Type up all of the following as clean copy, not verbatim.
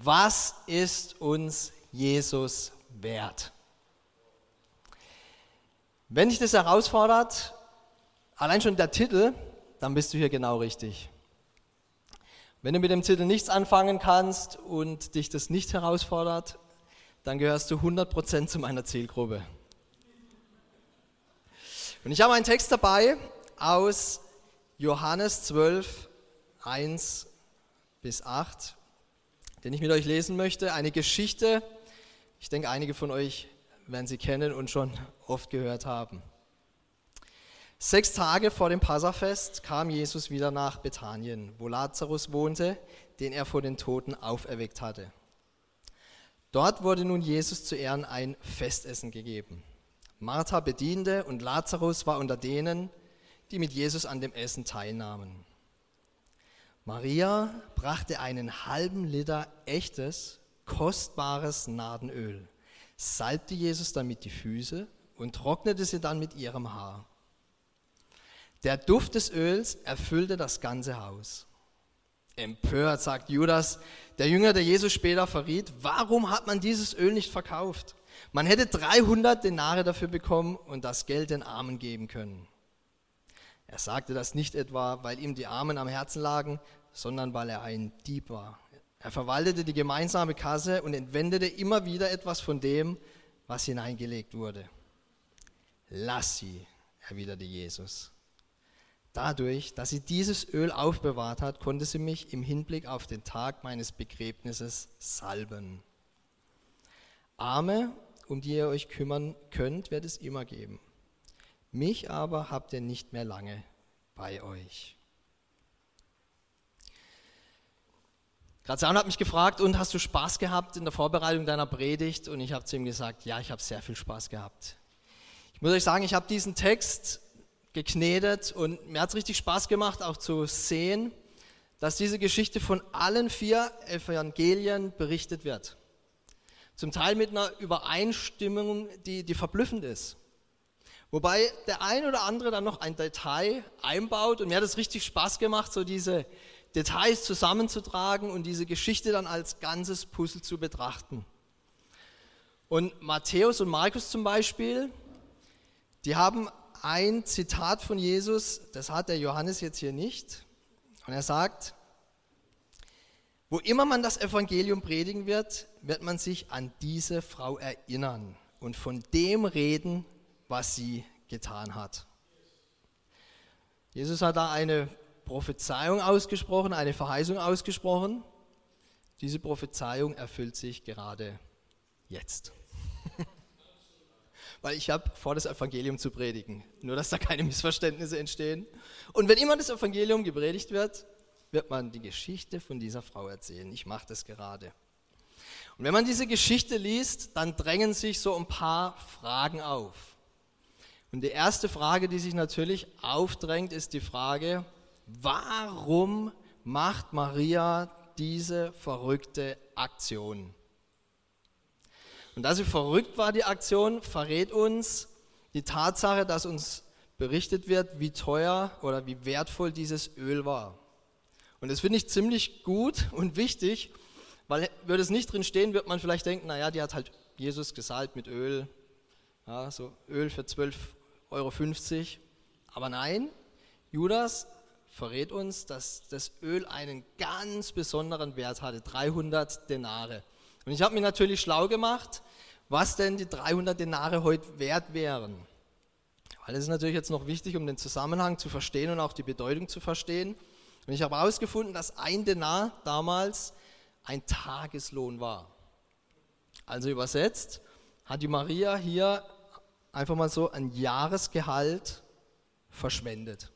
Was ist uns Jesus wert? Wenn dich das herausfordert, allein schon der Titel, dann bist du hier genau richtig. Wenn du mit dem Titel nichts anfangen kannst und dich das nicht herausfordert, dann gehörst du 100% zu meiner Zielgruppe. Und ich habe einen Text dabei aus Johannes 12, 1 bis 8, den ich mit euch lesen möchte. Eine Geschichte, ich denke, einige von euch werden sie kennen und schon oft gehört haben. 6 Tage vor dem Passafest kam Jesus wieder nach Bethanien, wo Lazarus wohnte, den er von den Toten auferweckt hatte. Dort wurde nun Jesus zu Ehren ein Festessen gegeben. Martha bediente und Lazarus war unter denen, die mit Jesus an dem Essen teilnahmen. Maria brachte einen halben Liter echtes, kostbares Nardenöl, salbte Jesus damit die Füße und trocknete sie dann mit ihrem Haar. Der Duft des Öls erfüllte das ganze Haus. Empört sagt Judas, der Jünger, der Jesus später verriet, warum hat man dieses Öl nicht verkauft? Man hätte 300 Denare dafür bekommen und das Geld den Armen geben können. Er sagte das nicht etwa, weil ihm die Armen am Herzen lagen, sondern weil er ein Dieb war. Er verwaltete die gemeinsame Kasse und entwendete immer wieder etwas von dem, was hineingelegt wurde. Lass sie, erwiderte Jesus. Dadurch, dass sie dieses Öl aufbewahrt hat, konnte sie mich im Hinblick auf den Tag meines Begräbnisses salben. Arme, um die ihr euch kümmern könnt, wird es immer geben. Mich aber habt ihr nicht mehr lange bei euch. Graziano hat mich gefragt, und hast du Spaß gehabt in der Vorbereitung deiner Predigt? Und ich habe zu ihm gesagt, ja, ich habe sehr viel Spaß gehabt. Ich muss euch sagen, ich habe diesen Text geknetet und mir hat es richtig Spaß gemacht, auch zu sehen, dass diese Geschichte von allen 4 Evangelien berichtet wird. Zum Teil mit einer Übereinstimmung, die verblüffend ist. Wobei der ein oder andere dann noch ein Detail einbaut und mir hat es richtig Spaß gemacht, so diese Details zusammenzutragen und diese Geschichte dann als ganzes Puzzle zu betrachten. Und Matthäus und Markus zum Beispiel, die haben ein Zitat von Jesus, das hat der Johannes jetzt hier nicht. Und er sagt, wo immer man das Evangelium predigen wird, wird man sich an diese Frau erinnern und von dem reden, was sie getan hat. Jesus hat da eine Prophezeiung ausgesprochen, eine Verheißung ausgesprochen. Diese Prophezeiung erfüllt sich gerade jetzt. Weil ich habe vor, das Evangelium zu predigen. Nur, dass da keine Missverständnisse entstehen. Und wenn immer das Evangelium gepredigt wird, wird man die Geschichte von dieser Frau erzählen. Ich mache das gerade. Und wenn man diese Geschichte liest, dann drängen sich so ein paar Fragen auf. Und die erste Frage, die sich natürlich aufdrängt, ist die Frage, warum macht Maria diese verrückte Aktion? Und dass sie verrückt war, die Aktion, verrät uns die Tatsache, dass uns berichtet wird, wie teuer oder wie wertvoll dieses Öl war. Und das finde ich ziemlich gut und wichtig, weil würde es nicht drin stehen, wird man vielleicht denken, naja, die hat halt Jesus gesalbt mit Öl, ja, so Öl für 12,50 €. Aber nein, Judas verrät uns, dass das Öl einen ganz besonderen Wert hatte, 300 Denare. Und ich habe mich natürlich schlau gemacht, was denn die 300 Denare heute wert wären. Weil das ist natürlich jetzt noch wichtig, um den Zusammenhang zu verstehen und auch die Bedeutung zu verstehen. Und ich habe herausgefunden, dass ein Denar damals ein Tageslohn war. Also übersetzt hat die Maria hier einfach mal so ein Jahresgehalt verschwendet.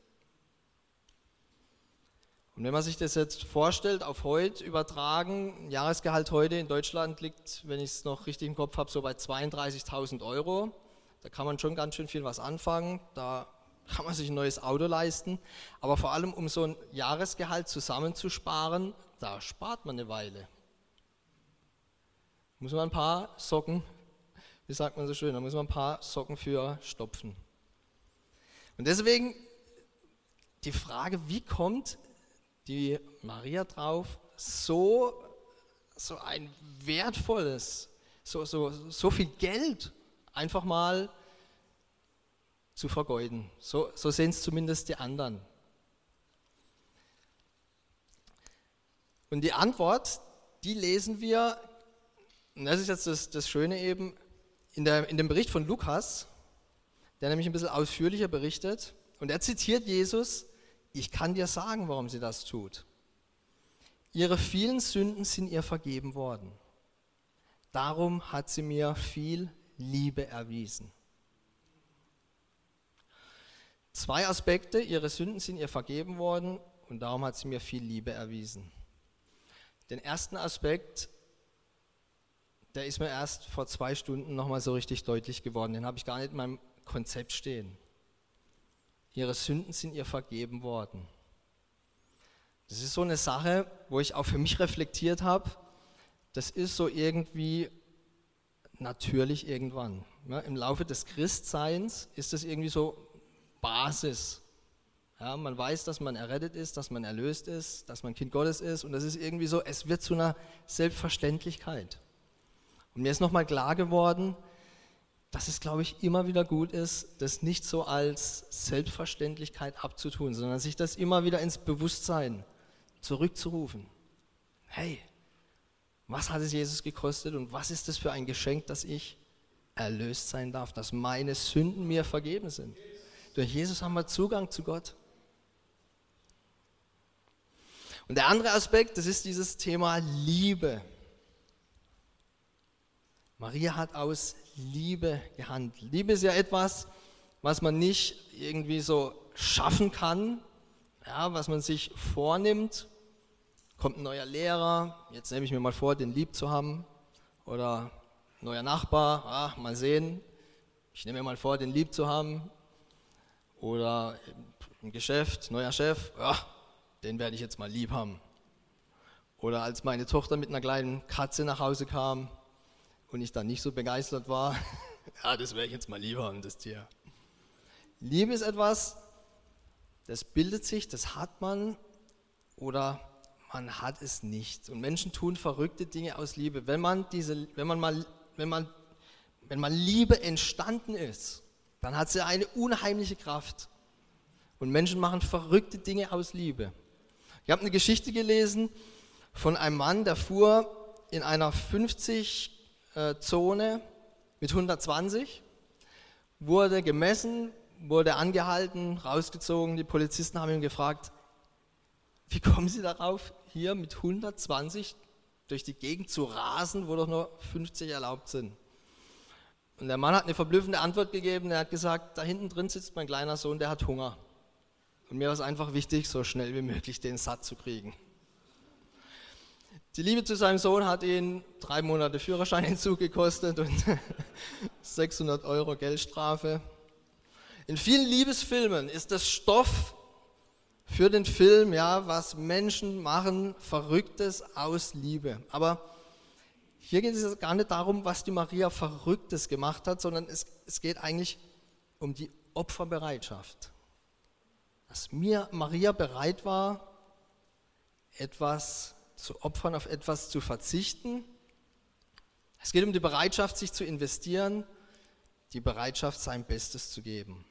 Und wenn man sich das jetzt vorstellt, auf heute übertragen, ein Jahresgehalt heute in Deutschland liegt, wenn ich es noch richtig im Kopf habe, so bei 32.000 €. Da kann man schon ganz schön viel was anfangen, da kann man sich ein neues Auto leisten. Aber vor allem, um so ein Jahresgehalt zusammenzusparen, da spart man eine Weile. Muss man ein paar Socken, wie sagt man so schön, da muss man ein paar Socken für stopfen. Und deswegen die Frage, wie kommt die Maria drauf, so so ein wertvolles, so viel Geld einfach mal zu vergeuden. So sehen es zumindest die anderen. Und die Antwort, die lesen wir, und das ist jetzt das Schöne eben, in dem Bericht von Lukas, der nämlich ein bisschen ausführlicher berichtet. Und er zitiert Jesus: Ich kann dir sagen, warum sie das tut. Ihre vielen Sünden sind ihr vergeben worden. Darum hat sie mir viel Liebe erwiesen. 2 Aspekte: Ihre Sünden sind ihr vergeben worden und darum hat sie mir viel Liebe erwiesen. Den ersten Aspekt, der ist mir erst vor 2 Stunden nochmal so richtig deutlich geworden. Den habe ich gar nicht in meinem Konzept stehen. Ihre Sünden sind ihr vergeben worden. Das ist so eine Sache, wo ich auch für mich reflektiert habe. Das ist so irgendwie natürlich irgendwann. Ja, im Laufe des Christseins ist das irgendwie so Basis. Ja, man weiß, dass man errettet ist, dass man erlöst ist, dass man Kind Gottes ist, und das ist irgendwie so, es wird zu einer Selbstverständlichkeit. Und mir ist nochmal klar geworden, dass es, glaube ich, immer wieder gut ist, das nicht so als Selbstverständlichkeit abzutun, sondern sich das immer wieder ins Bewusstsein zurückzurufen. Hey, was hat es Jesus gekostet und was ist das für ein Geschenk, dass ich erlöst sein darf, dass meine Sünden mir vergeben sind. Durch Jesus haben wir Zugang zu Gott. Und der andere Aspekt, das ist dieses Thema Liebe. Maria hat aus Liebe gehandelt. Liebe ist ja etwas, was man nicht irgendwie so schaffen kann, ja, was man sich vornimmt. Kommt ein neuer Lehrer, jetzt nehme ich mir mal vor, den lieb zu haben. Oder ein neuer Nachbar, mal sehen, ich nehme mir mal vor, den lieb zu haben. Oder im Geschäft, neuer Chef, den werde ich jetzt mal lieb haben. Oder als meine Tochter mit einer kleinen Katze nach Hause kam und ich dann nicht so begeistert war, das werde ich jetzt mal lieb haben, das Tier. Liebe ist etwas, das bildet sich, das hat man oder man hat es nicht. Und Menschen tun verrückte Dinge aus Liebe. Wenn mal Liebe entstanden ist, dann hat sie eine unheimliche Kraft. Und Menschen machen verrückte Dinge aus Liebe. Ich habe eine Geschichte gelesen von einem Mann, der fuhr in einer 50-Zone mit 120, wurde gemessen, wurde angehalten, rausgezogen. Die Polizisten haben ihn gefragt, wie kommen Sie darauf, hier mit 120 durch die Gegend zu rasen, wo doch nur 50 erlaubt sind? Und der Mann hat eine verblüffende Antwort gegeben. Er hat gesagt, da hinten drin sitzt mein kleiner Sohn, der hat Hunger. Und mir war es einfach wichtig, so schnell wie möglich den satt zu kriegen. Die Liebe zu seinem Sohn hat ihn 3 Monate Führerscheinentzug gekostet und 600 € Geldstrafe. In vielen Liebesfilmen ist das Stoff für den Film, ja, was Menschen machen, Verrücktes aus Liebe. Aber hier geht es gar nicht darum, was die Maria Verrücktes gemacht hat, sondern es geht eigentlich um die Opferbereitschaft. Dass Maria bereit war, etwas zu opfern, auf etwas zu verzichten. Es geht um die Bereitschaft, sich zu investieren, die Bereitschaft, sein Bestes zu geben.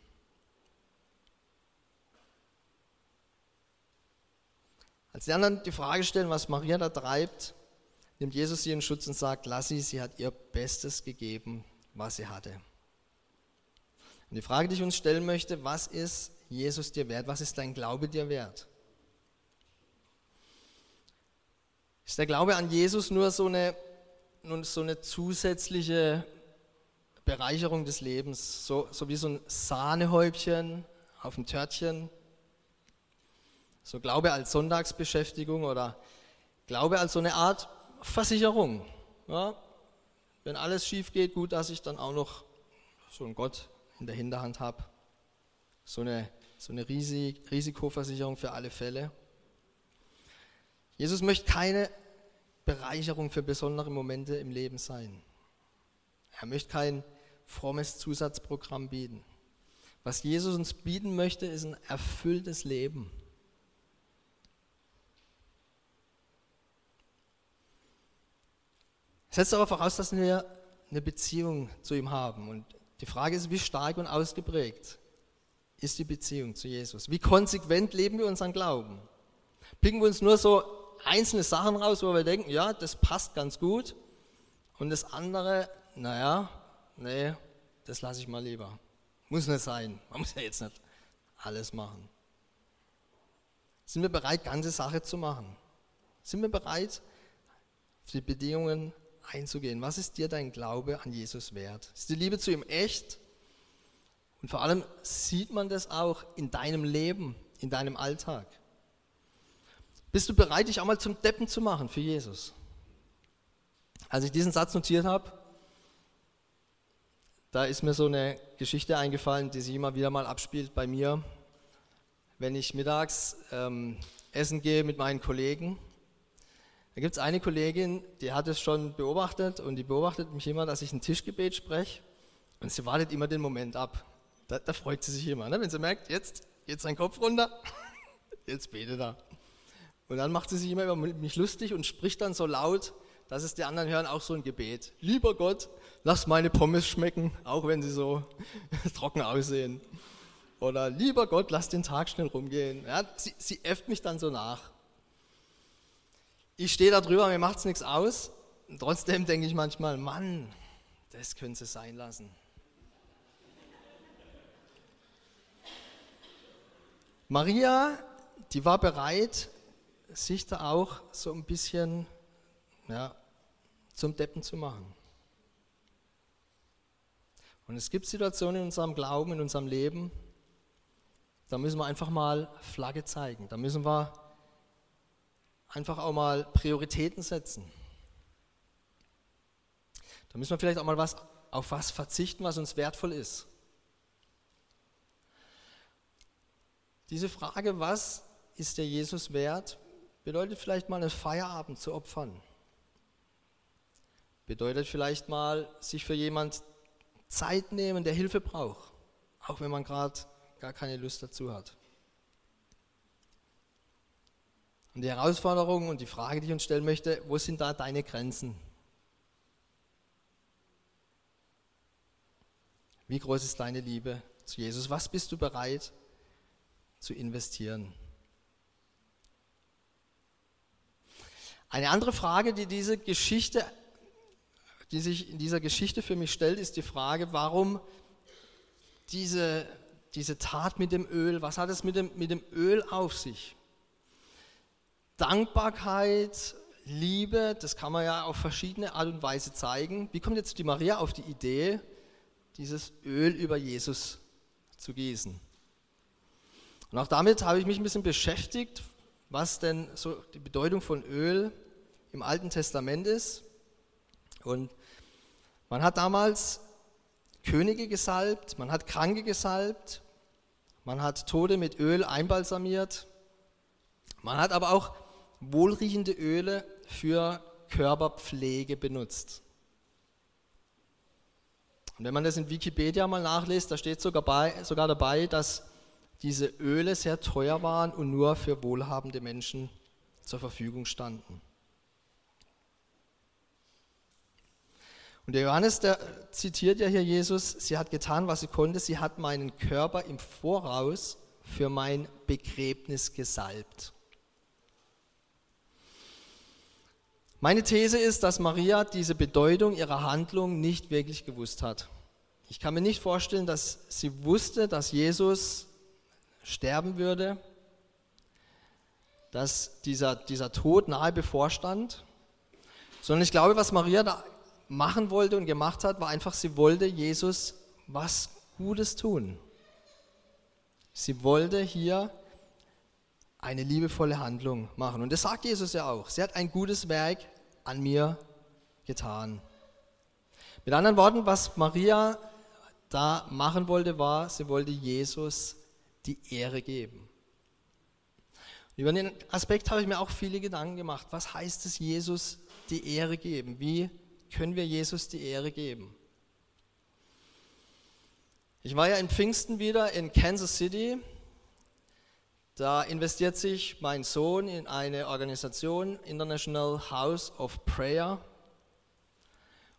Als die anderen die Frage stellen, was Maria da treibt, nimmt Jesus sie in Schutz und sagt, lass sie hat ihr Bestes gegeben, was sie hatte. Und die Frage, die ich uns stellen möchte, was ist Jesus dir wert? Was ist dein Glaube dir wert? Ist der Glaube an Jesus nur so eine zusätzliche Bereicherung des Lebens, so wie so ein Sahnehäubchen auf dem Törtchen? So Glaube als Sonntagsbeschäftigung oder Glaube als so eine Art Versicherung. Ja? Wenn alles schief geht, gut, dass ich dann auch noch so einen Gott in der Hinterhand habe. So eine Risikoversicherung für alle Fälle. Jesus möchte keine Bereicherung für besondere Momente im Leben sein. Er möchte kein frommes Zusatzprogramm bieten. Was Jesus uns bieten möchte, ist ein erfülltes Leben. Setzt aber voraus, dass wir eine Beziehung zu ihm haben. Und die Frage ist, wie stark und ausgeprägt ist die Beziehung zu Jesus? Wie konsequent leben wir unseren Glauben? Picken wir uns nur so einzelne Sachen raus, wo wir denken, ja, das passt ganz gut. Und das andere, naja, nee, das lasse ich mal lieber. Muss nicht sein. Man muss ja jetzt nicht alles machen. Sind wir bereit, ganze Sache zu machen? Sind wir bereit, auf die Bedingungen einzugehen? Was ist dir dein Glaube an Jesus wert? Ist die Liebe zu ihm echt? Und vor allem sieht man das auch in deinem Leben, in deinem Alltag. Bist du bereit, dich auch mal zum Deppen zu machen für Jesus? Als ich diesen Satz notiert habe, da ist mir so eine Geschichte eingefallen, die sich immer wieder mal abspielt bei mir, wenn ich mittags essen gehe mit meinen Kollegen. Da gibt es eine Kollegin, die hat es schon beobachtet und die beobachtet mich immer, dass ich ein Tischgebet spreche und sie wartet immer den Moment ab. Da freut sie sich immer, ne? Wenn sie merkt, jetzt geht sein Kopf runter, jetzt betet er. Und dann macht sie sich immer über mich lustig und spricht dann so laut, dass es die anderen hören, auch so ein Gebet. Lieber Gott, lass meine Pommes schmecken, auch wenn sie so trocken aussehen. Oder lieber Gott, lass den Tag schnell rumgehen. Ja, sie äfft mich dann so nach. Ich stehe da drüber, mir macht es nichts aus. Und trotzdem denke ich manchmal, Mann, das können sie sein lassen. Maria, die war bereit, sich da auch so ein bisschen zum Deppen zu machen. Und es gibt Situationen in unserem Glauben, in unserem Leben, da müssen wir einfach mal Flagge zeigen. Da müssen wir einfach auch mal Prioritäten setzen. Da müssen wir vielleicht auch mal auf was verzichten, was uns wertvoll ist. Diese Frage, was ist der Jesus wert, bedeutet vielleicht mal einen Feierabend zu opfern. Bedeutet vielleicht mal, sich für jemand Zeit nehmen, der Hilfe braucht, auch wenn man gerade gar keine Lust dazu hat. Und die Herausforderung und die Frage, die ich uns stellen möchte, wo sind da deine Grenzen? Wie groß ist deine Liebe zu Jesus? Was bist du bereit zu investieren? Eine andere Frage, die sich in dieser Geschichte für mich stellt, ist die Frage, warum diese Tat mit dem Öl, was hat es mit dem Öl auf sich? Dankbarkeit, Liebe, das kann man ja auf verschiedene Art und Weise zeigen. Wie kommt jetzt die Maria auf die Idee, dieses Öl über Jesus zu gießen? Und auch damit habe ich mich ein bisschen beschäftigt, was denn so die Bedeutung von Öl im Alten Testament ist. Und man hat damals Könige gesalbt, man hat Kranke gesalbt, man hat Tote mit Öl einbalsamiert, man hat aber auch wohlriechende Öle für Körperpflege benutzt. Und wenn man das in Wikipedia mal nachliest, da steht sogar dabei, dass diese Öle sehr teuer waren und nur für wohlhabende Menschen zur Verfügung standen. Und der Johannes, der zitiert ja hier Jesus, sie hat getan, was sie konnte, sie hat meinen Körper im Voraus für mein Begräbnis gesalbt. Meine These ist, dass Maria diese Bedeutung ihrer Handlung nicht wirklich gewusst hat. Ich kann mir nicht vorstellen, dass sie wusste, dass Jesus sterben würde, dass dieser Tod nahe bevorstand, sondern ich glaube, was Maria da machen wollte und gemacht hat, war einfach, sie wollte Jesus was Gutes tun. Sie wollte hier eine liebevolle Handlung machen. Und das sagt Jesus ja auch. Sie hat ein gutes Werk an mir getan. Mit anderen Worten, was Maria da machen wollte, war, sie wollte Jesus die Ehre geben. Über den Aspekt habe ich mir auch viele Gedanken gemacht. Was heißt es, Jesus die Ehre geben? Wie können wir Jesus die Ehre geben? Ich war ja in Pfingsten wieder in Kansas City. Da investiert sich mein Sohn in eine Organisation, International House of Prayer.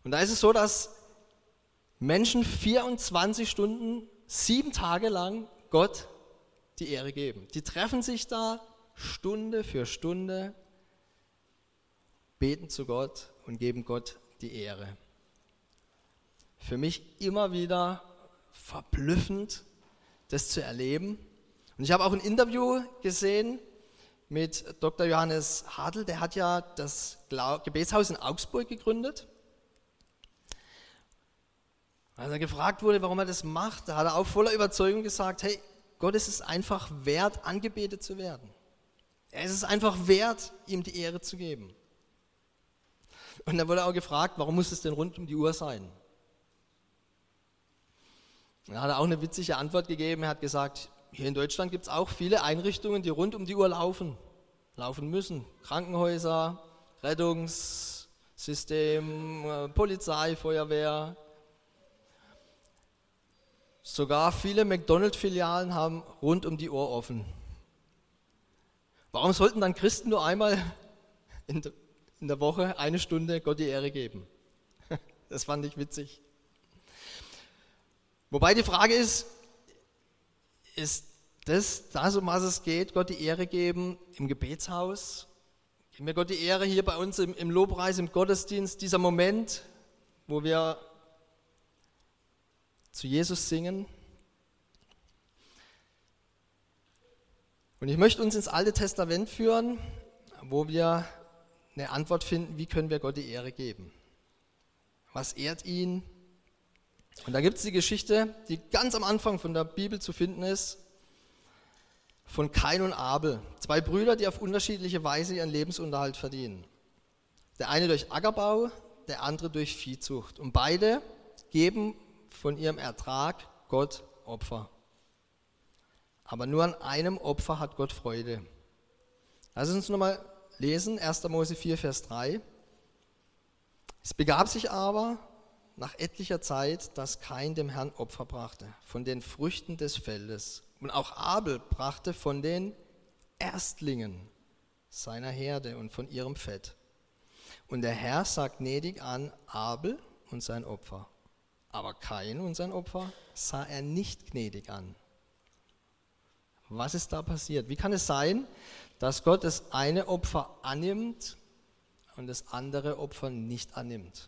Und da ist es so, dass Menschen 24 Stunden, 7 Tage lang Gott die Ehre geben. Die treffen sich da Stunde für Stunde, beten zu Gott und geben Gott die Ehre. Für mich immer wieder verblüffend, das zu erleben. Und ich habe auch ein Interview gesehen mit Dr. Johannes Hartl, der hat ja das Gebetshaus in Augsburg gegründet. Als er gefragt wurde, warum er das macht, da hat er auch voller Überzeugung gesagt, hey, Gott ist es einfach wert, angebetet zu werden. Es ist einfach wert, ihm die Ehre zu geben. Und dann wurde auch gefragt, warum muss es denn rund um die Uhr sein? Und da hat er auch eine witzige Antwort gegeben. Er hat gesagt, hier in Deutschland gibt es auch viele Einrichtungen, die rund um die Uhr laufen müssen. Krankenhäuser, Rettungssystem, Polizei, Feuerwehr. Sogar viele McDonald's-Filialen haben rund um die Uhr offen. Warum sollten dann Christen nur einmal in der Woche 1 Stunde Gott die Ehre geben? Das fand ich witzig. Wobei die Frage ist das, um was es geht, Gott die Ehre geben im Gebetshaus? Geben wir Gott die Ehre hier bei uns im Lobpreis, im Gottesdienst, dieser Moment, wo wir zu Jesus singen? Und ich möchte uns ins Alte Testament führen, wo wir eine Antwort finden, wie können wir Gott die Ehre geben? Was ehrt ihn? Und da gibt es die Geschichte, die ganz am Anfang von der Bibel zu finden ist, von Kain und Abel. 2 Brüder, die auf unterschiedliche Weise ihren Lebensunterhalt verdienen. Der eine durch Ackerbau, der andere durch Viehzucht. Und beide geben von ihrem Ertrag Gott Opfer. Aber nur an einem Opfer hat Gott Freude. Lass uns nochmal lesen, 1. Mose 4, Vers 3. Es begab sich aber nach etlicher Zeit, dass Kain dem Herrn Opfer brachte, von den Früchten des Feldes. Und auch Abel brachte von den Erstlingen seiner Herde und von ihrem Fett. Und der Herr sah gnädig an Abel und sein Opfer. Aber Kain und sein Opfer sah er nicht gnädig an. Was ist da passiert? Wie kann es sein, dass Gott das eine Opfer annimmt und das andere Opfer nicht annimmt?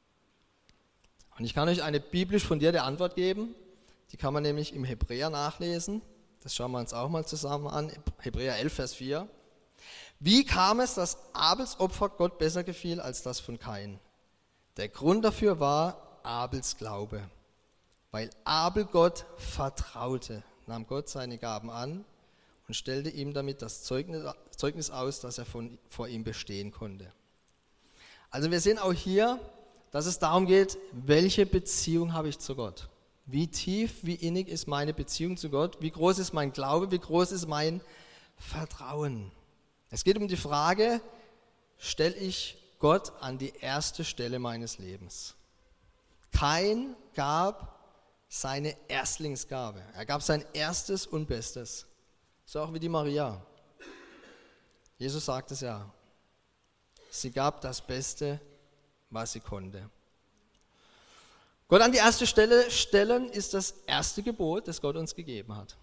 Und ich kann euch eine biblisch fundierte Antwort geben. Die kann man nämlich im Hebräer nachlesen. Das schauen wir uns auch mal zusammen an. Hebräer 11, Vers 4. Wie kam es, dass Abels Opfer Gott besser gefiel als das von Kain? Der Grund dafür war Abels Glaube. Weil Abel Gott vertraute, nahm Gott seine Gaben an und stellte ihm damit das Zeugnis aus, dass er vor ihm bestehen konnte. Also wir sehen auch hier, dass es darum geht, welche Beziehung habe ich zu Gott? Wie tief, wie innig ist meine Beziehung zu Gott? Wie groß ist mein Glaube? Wie groß ist mein Vertrauen? Es geht um die Frage, stelle ich Gott an die erste Stelle meines Lebens? Kain gab seine Erstlingsgabe. Er gab sein Erstes und Bestes. So auch wie die Maria. Jesus sagt es ja. Sie gab das Beste, was sie konnte. Gott an die erste Stelle stellen ist das erste Gebot, das Gott uns gegeben hat.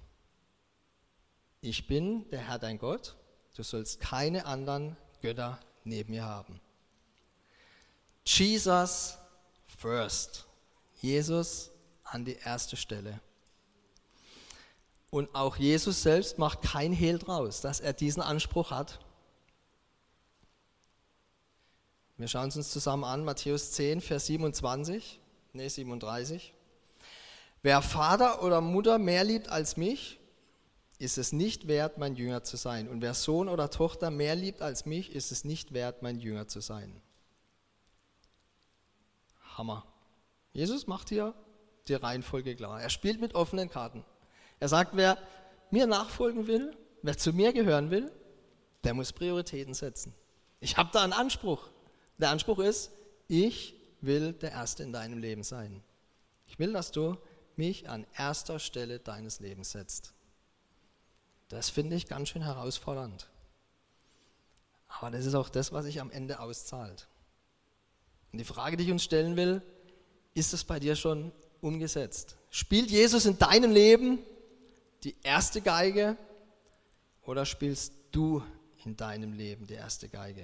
Ich bin der Herr dein Gott, du sollst keine anderen Götter neben mir haben. Jesus first. Jesus an die erste Stelle. Und auch Jesus selbst macht kein Hehl draus, dass er diesen Anspruch hat. Wir schauen es uns zusammen an, Matthäus 10, Vers 37. Wer Vater oder Mutter mehr liebt als mich, ist es nicht wert, mein Jünger zu sein. Und wer Sohn oder Tochter mehr liebt als mich, ist es nicht wert, mein Jünger zu sein. Hammer. Jesus macht hier die Reihenfolge klar. Er spielt mit offenen Karten. Er sagt, wer mir nachfolgen will, wer zu mir gehören will, der muss Prioritäten setzen. Ich habe da einen Anspruch. Der Anspruch ist, ich will der Erste in deinem Leben sein. Ich will, dass du mich an erster Stelle deines Lebens setzt. Das finde ich ganz schön herausfordernd. Aber das ist auch das, was sich am Ende auszahlt. Und die Frage, die ich uns stellen will, ist es bei dir schon umgesetzt? Spielt Jesus in deinem Leben die erste Geige oder spielst du in deinem Leben die erste Geige?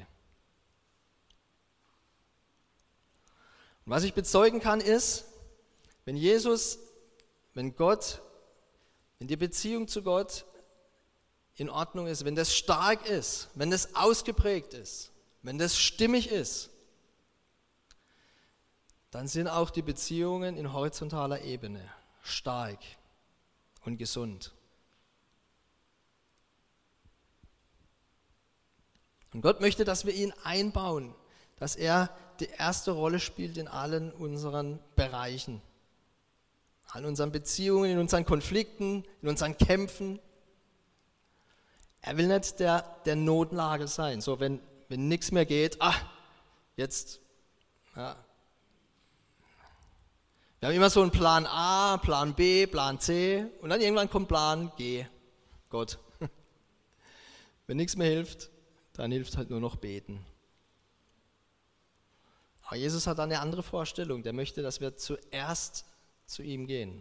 Und was ich bezeugen kann ist, wenn Jesus, wenn Gott, wenn die Beziehung zu Gott in Ordnung ist, wenn das stark ist, wenn das ausgeprägt ist, wenn das stimmig ist, dann sind auch die Beziehungen in horizontaler Ebene stark und gesund. Und Gott möchte, dass wir ihn einbauen, dass er die erste Rolle spielt in allen unseren Bereichen, in unseren Beziehungen, in unseren Konflikten, in unseren Kämpfen. Er will nicht der Notnagel sein, so wenn nichts mehr geht, jetzt, ja. Wir haben immer so einen Plan A, Plan B, Plan C und dann irgendwann kommt Plan G, Gott. Wenn nichts mehr hilft, dann hilft halt nur noch beten. Aber Jesus hat eine andere Vorstellung, der möchte, dass wir zuerst zu ihm gehen.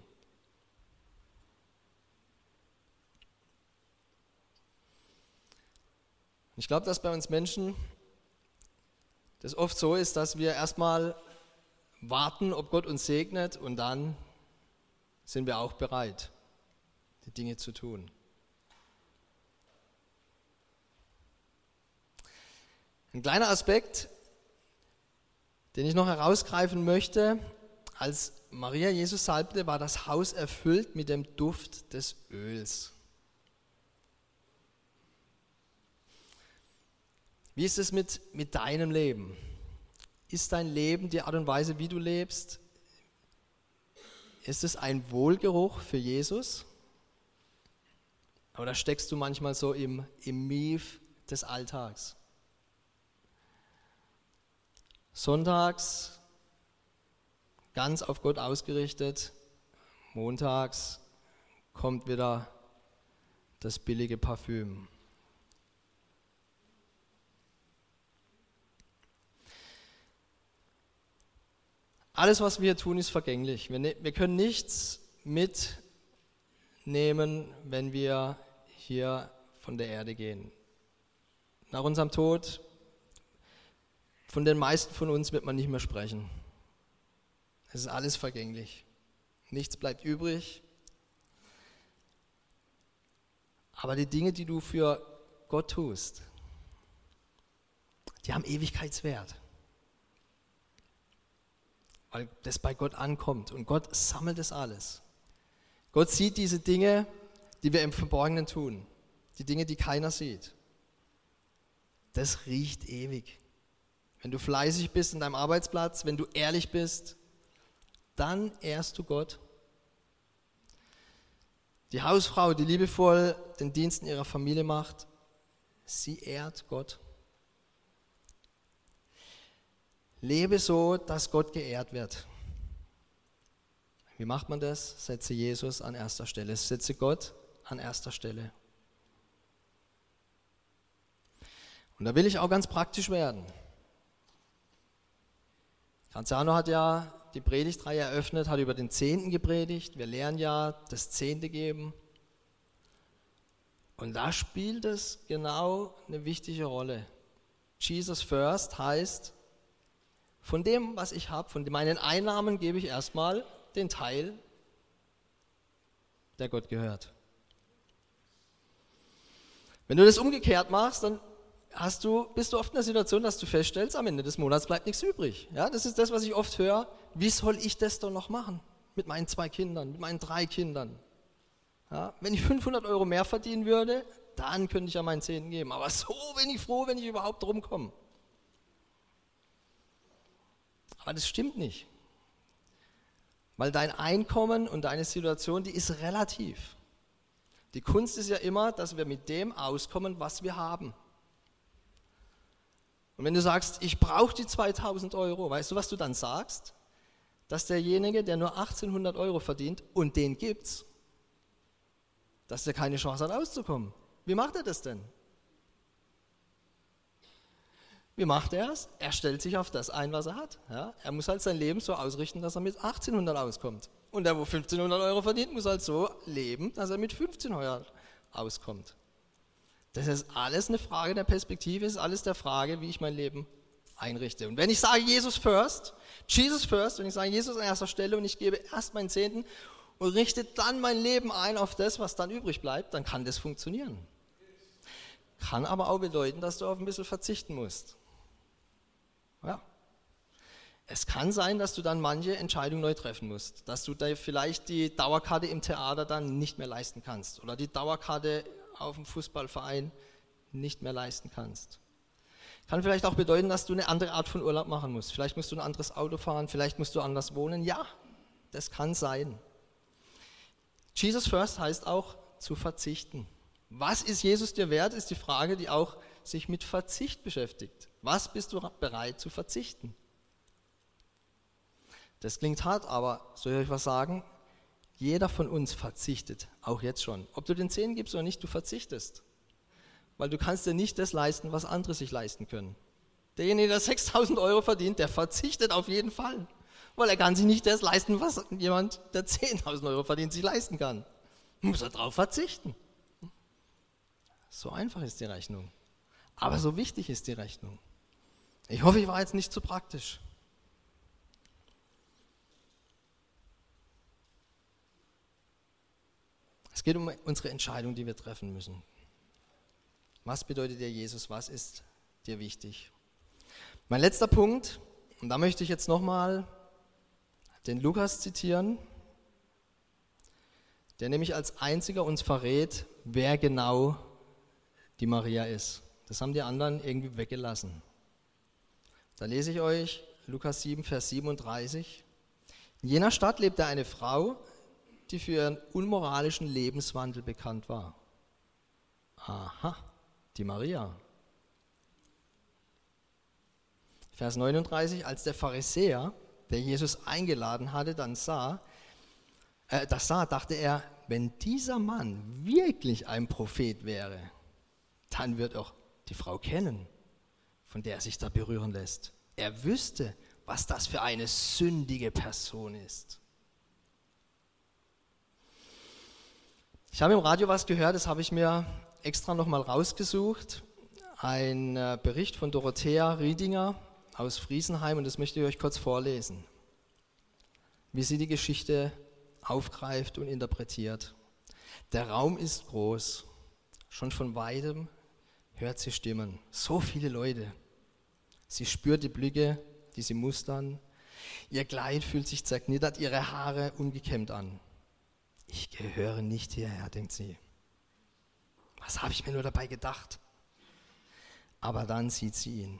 Ich glaube, dass bei uns Menschen das oft so ist, dass wir erstmal warten, ob Gott uns segnet und dann sind wir auch bereit, die Dinge zu tun. Ein kleiner Aspekt, den ich noch herausgreifen möchte, als Maria Jesus salbte, war das Haus erfüllt mit dem Duft des Öls. Wie ist es mit deinem Leben? Ist dein Leben die Art und Weise, wie du lebst? Ist es ein Wohlgeruch für Jesus? Oder steckst du manchmal so im Mief des Alltags? Sonntags ganz auf Gott ausgerichtet, montags kommt wieder das billige Parfüm. Alles, was wir tun, ist vergänglich. Wir können nichts mitnehmen, wenn wir hier von der Erde gehen. Nach unserem Tod, von den meisten von uns wird man nicht mehr sprechen. Es ist alles vergänglich. Nichts bleibt übrig. Aber die Dinge, die du für Gott tust, die haben Ewigkeitswert. Weil das bei Gott ankommt und Gott sammelt es alles. Gott sieht diese Dinge, die wir im Verborgenen tun, die Dinge, die keiner sieht. Das riecht ewig. Wenn du fleißig bist in deinem Arbeitsplatz, wenn du ehrlich bist, dann ehrst du Gott. Die Hausfrau, die liebevoll den Dienst in ihrer Familie macht, sie ehrt Gott. Lebe so, dass Gott geehrt wird. Wie macht man das? Setze Jesus an erster Stelle. Setze Gott an erster Stelle. Und da will ich auch ganz praktisch werden. Granziano hat ja die Predigtreihe eröffnet, hat über den Zehnten gepredigt. Wir lernen ja das Zehnte geben. Und da spielt es genau eine wichtige Rolle. Jesus first heißt, von dem, was ich habe, von meinen Einnahmen gebe ich erstmal den Teil, der Gott gehört. Wenn du das umgekehrt machst, dann bist du oft in der Situation, dass du feststellst, am Ende des Monats bleibt nichts übrig. Ja, das ist das, was ich oft höre. Wie soll ich das doch noch machen? Mit meinen 2 Kindern, mit meinen 3 Kindern. Ja, wenn ich 500 € mehr verdienen würde, dann könnte ich ja meinen Zehnten geben. Aber so bin ich froh, wenn ich überhaupt rumkomme. Aber das stimmt nicht. Weil dein Einkommen und deine Situation, die ist relativ. Die Kunst ist ja immer, dass wir mit dem auskommen, was wir haben. Und wenn du sagst, ich brauche die 2000 €, weißt du, was du dann sagst? Dass derjenige, der nur 1800 € verdient und den gibt's, dass der keine Chance hat auszukommen. Wie macht er das denn? Wie macht er es? Er stellt sich auf das ein, was er hat. Ja? Er muss halt sein Leben so ausrichten, dass er mit 1800 auskommt. Und der, wo 1500 Euro verdient, muss halt so leben, dass er mit 1500 auskommt. Das ist alles eine Frage der Perspektive, ist alles der Frage, wie ich mein Leben einrichte. Und wenn ich sage Jesus first, wenn ich sage Jesus an erster Stelle und ich gebe erst meinen Zehnten und richte dann mein Leben ein auf das, was dann übrig bleibt, dann kann das funktionieren. Kann aber auch bedeuten, dass du auf ein bisschen verzichten musst. Ja. Es kann sein, dass du dann manche Entscheidungen neu treffen musst, dass du da vielleicht die Dauerkarte im Theater dann nicht mehr leisten kannst oder die Dauerkarte auf dem Fußballverein nicht mehr leisten kannst. Kann vielleicht auch bedeuten, dass du eine andere Art von Urlaub machen musst. Vielleicht musst du ein anderes Auto fahren, vielleicht musst du anders wohnen. Ja, das kann sein. Jesus first heißt auch zu verzichten. Was ist Jesus dir wert, ist die Frage, die auch sich mit Verzicht beschäftigt. Was bist du bereit zu verzichten? Das klingt hart, aber soll ich euch was sagen? Jeder von uns verzichtet, auch jetzt schon. Ob du den 10 gibst oder nicht, du verzichtest. Weil du kannst dir nicht das leisten, was andere sich leisten können. Derjenige, der 6.000 Euro verdient, der verzichtet auf jeden Fall. Weil er kann sich nicht das leisten, was jemand, der 10.000 Euro verdient, sich leisten kann. Muss er darauf verzichten. So einfach ist die Rechnung. Aber so wichtig ist die Rechnung. Ich hoffe, ich war jetzt nicht zu praktisch. Es geht um unsere Entscheidung, die wir treffen müssen. Was bedeutet dir Jesus? Was ist dir wichtig? Mein letzter Punkt, und da möchte ich jetzt nochmal den Lukas zitieren, der nämlich als einziger uns verrät, wer genau die Maria ist. Das haben die anderen irgendwie weggelassen. Da lese ich euch Lukas 7, Vers 37. In jener Stadt lebte eine Frau, die für ihren unmoralischen Lebenswandel bekannt war. Aha, die Maria. Vers 39, als der Pharisäer, der Jesus eingeladen hatte, das sah, dachte er, wenn dieser Mann wirklich ein Prophet wäre, dann wird auch die Frau kennen, von der er sich da berühren lässt. Er wüsste, was das für eine sündige Person ist. Ich habe im Radio was gehört, das habe ich mir extra nochmal rausgesucht. Ein Bericht von Dorothea Riedinger aus Friesenheim und das möchte ich euch kurz vorlesen, wie sie die Geschichte aufgreift und interpretiert. Der Raum ist groß, schon von weitem hört sie Stimmen, so viele Leute. Sie spürt die Blicke, die sie mustern. Ihr Kleid fühlt sich zerknittert, ihre Haare ungekämmt an. Ich gehöre nicht hierher, denkt sie. Was habe ich mir nur dabei gedacht? Aber dann sieht sie ihn.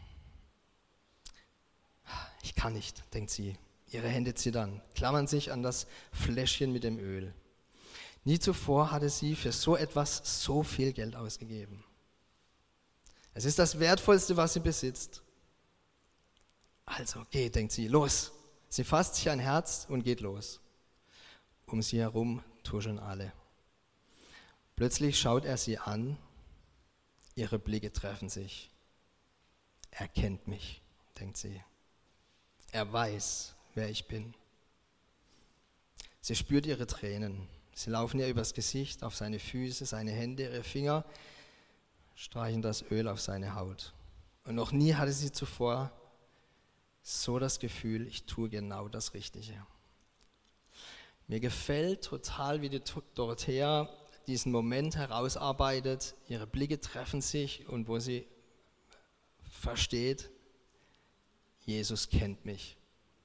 Ich kann nicht, denkt sie. Ihre Hände zittern, klammern sich an das Fläschchen mit dem Öl. Nie zuvor hatte sie für so etwas so viel Geld ausgegeben. Es ist das Wertvollste, was sie besitzt. Also, geh, denkt sie, los. Sie fasst sich ein Herz und geht los. Um sie herum tuscheln alle. Plötzlich schaut er sie an, ihre Blicke treffen sich. Er kennt mich, denkt sie. Er weiß, wer ich bin. Sie spürt ihre Tränen. Sie laufen ihr übers Gesicht, auf seine Füße, seine Hände, ihre Finger, streichen das Öl auf seine Haut. Und noch nie hatte sie zuvor so das Gefühl, ich tue genau das Richtige. Mir gefällt total, wie die Dorothea diesen Moment herausarbeitet. Ihre Blicke treffen sich und wo sie versteht, Jesus kennt mich.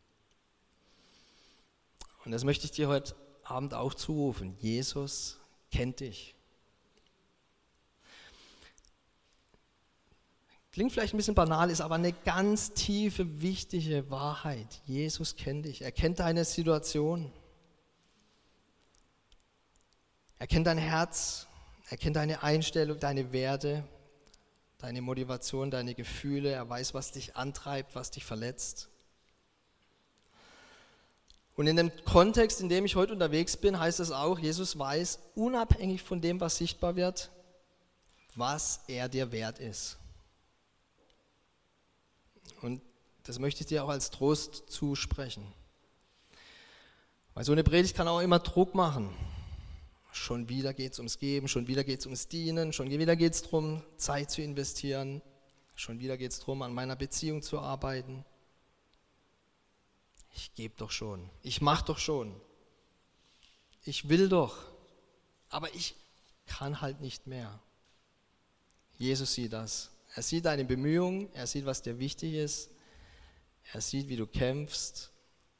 Und das möchte ich dir heute Abend auch zurufen. Jesus kennt dich. Klingt vielleicht ein bisschen banal, ist aber eine ganz tiefe, wichtige Wahrheit. Jesus kennt dich. Er kennt deine Situation. Er kennt dein Herz, er kennt deine Einstellung, deine Werte, deine Motivation, deine Gefühle. Er weiß, was dich antreibt, was dich verletzt. Und in dem Kontext, in dem ich heute unterwegs bin, heißt es auch, Jesus weiß, unabhängig von dem, was sichtbar wird, was er dir wert ist. Und das möchte ich dir auch als Trost zusprechen. Weil so eine Predigt kann auch immer Druck machen. Schon wieder geht es ums Geben, schon wieder geht es ums Dienen, schon wieder geht es darum, Zeit zu investieren, schon wieder geht es darum, an meiner Beziehung zu arbeiten. Ich gebe doch schon, ich mache doch schon, ich will doch, aber ich kann halt nicht mehr. Jesus sieht das. Er sieht deine Bemühungen, er sieht, was dir wichtig ist, er sieht, wie du kämpfst.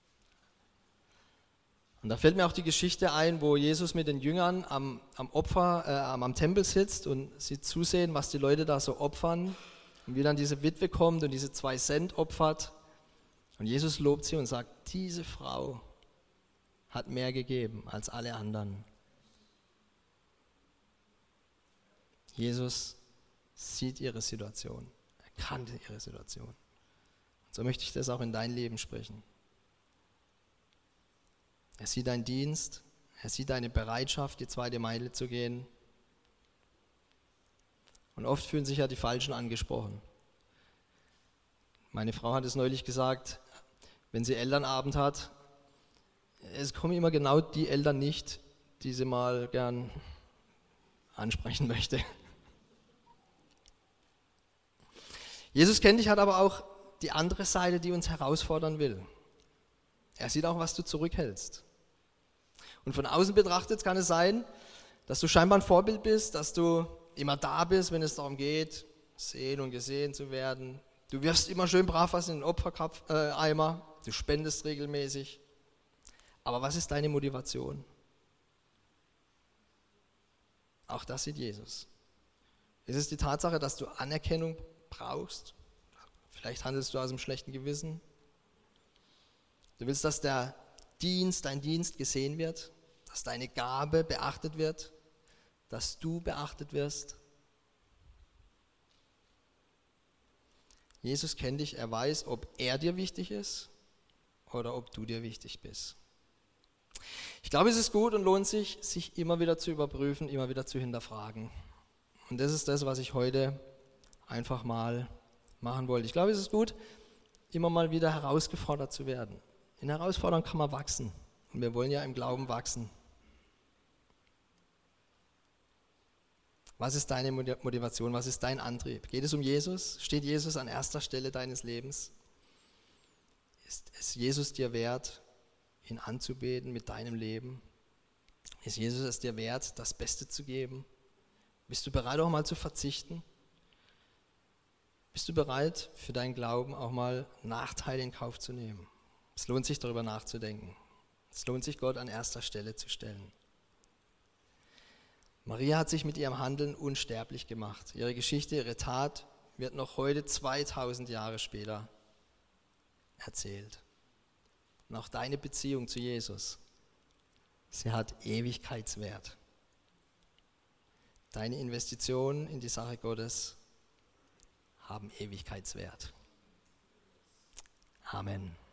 Und da fällt mir auch die Geschichte ein, wo Jesus mit den Jüngern am Tempel sitzt und sie zusehen, was die Leute da so opfern. Und wie dann diese Witwe kommt und diese 2 Cent opfert. Und Jesus lobt sie und sagt, diese Frau hat mehr gegeben als alle anderen. Jesus sieht ihre Situation. Er kannte ihre Situation. Und so möchte ich das auch in dein Leben sprechen. Er sieht deinen Dienst, er sieht deine Bereitschaft, die 2. Meile zu gehen. Und oft fühlen sich ja die Falschen angesprochen. Meine Frau hat es neulich gesagt, wenn sie Elternabend hat, es kommen immer genau die Eltern nicht, die sie mal gern ansprechen möchte. Jesus kennt dich, hat aber auch die andere Seite, die uns herausfordern will. Er sieht auch, was du zurückhältst. Und von außen betrachtet kann es sein, dass du scheinbar ein Vorbild bist, dass du immer da bist, wenn es darum geht, sehen und gesehen zu werden. Du wirfst immer schön brav was in den Opfereimer, du spendest regelmäßig. Aber was ist deine Motivation? Auch das sieht Jesus. Es ist die Tatsache, dass du Anerkennung brauchst. Vielleicht handelst du aus einem schlechten Gewissen. Du willst, dass dein Dienst gesehen wird, dass deine Gabe beachtet wird, dass du beachtet wirst. Jesus kennt dich, er weiß, ob er dir wichtig ist oder ob du dir wichtig bist. Ich glaube, es ist gut und lohnt sich, sich immer wieder zu überprüfen, immer wieder zu hinterfragen. Und das ist das, was ich heute einfach mal machen wollte. Ich glaube, es ist gut, immer mal wieder herausgefordert zu werden. In Herausforderungen kann man wachsen. Und wir wollen ja im Glauben wachsen. Was ist deine Motivation? Was ist dein Antrieb? Geht es um Jesus? Steht Jesus an erster Stelle deines Lebens? Ist es Jesus dir wert, ihn anzubeten mit deinem Leben? Ist Jesus es dir wert, das Beste zu geben? Bist du bereit, auch mal zu verzichten? Bist du bereit, für deinen Glauben auch mal Nachteile in Kauf zu nehmen? Es lohnt sich, darüber nachzudenken. Es lohnt sich, Gott an erster Stelle zu stellen. Maria hat sich mit ihrem Handeln unsterblich gemacht. Ihre Geschichte, ihre Tat wird noch heute 2000 Jahre später erzählt. Und auch deine Beziehung zu Jesus, sie hat Ewigkeitswert. Deine Investitionen in die Sache Gottes haben Ewigkeitswert. Amen.